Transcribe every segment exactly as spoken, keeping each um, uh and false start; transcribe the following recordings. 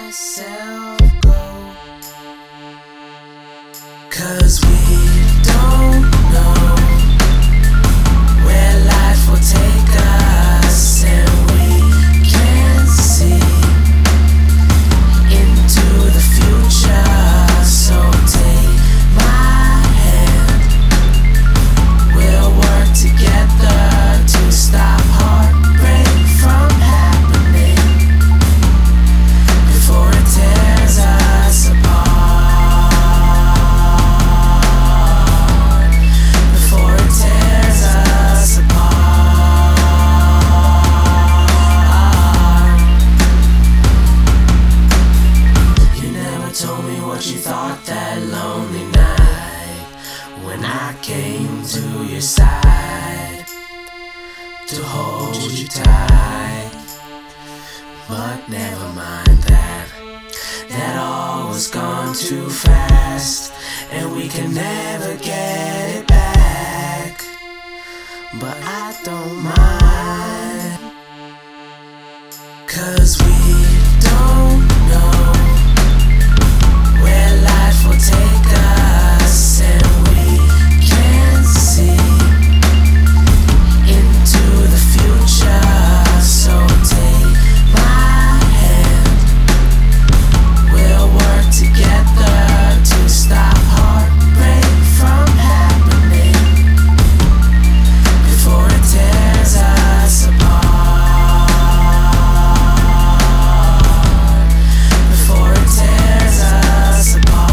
myself go, 'cause we don't know where life will take us, and we can't see into the future. So take my hand, we'll work together to stop heartbreak from happening before it tears us apart. Before it tears us apart. You never told me what you thought that lonely night when I came to your side to hold you tight. But never mind that, that all was gone too fast, and we can never get it back. But I don't mind, 'cause we don't know where life will take us, and we can't see into the future. So take my hand, we'll work together to stop heartbreak from happening before it tears us apart. Before it tears us apart.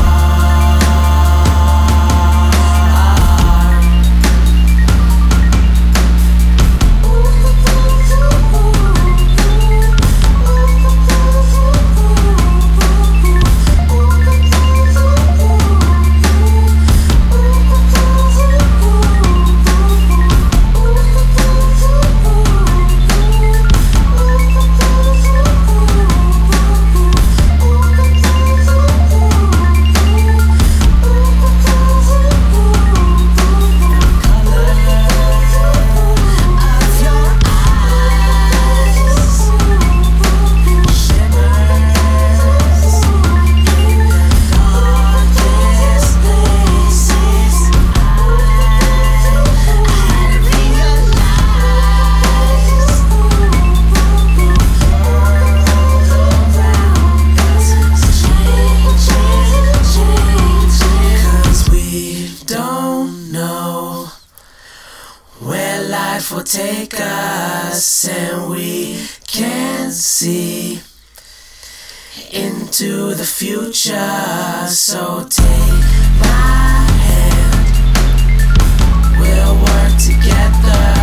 Where life will take us, and we can't see into the future. So take my hand, we'll work together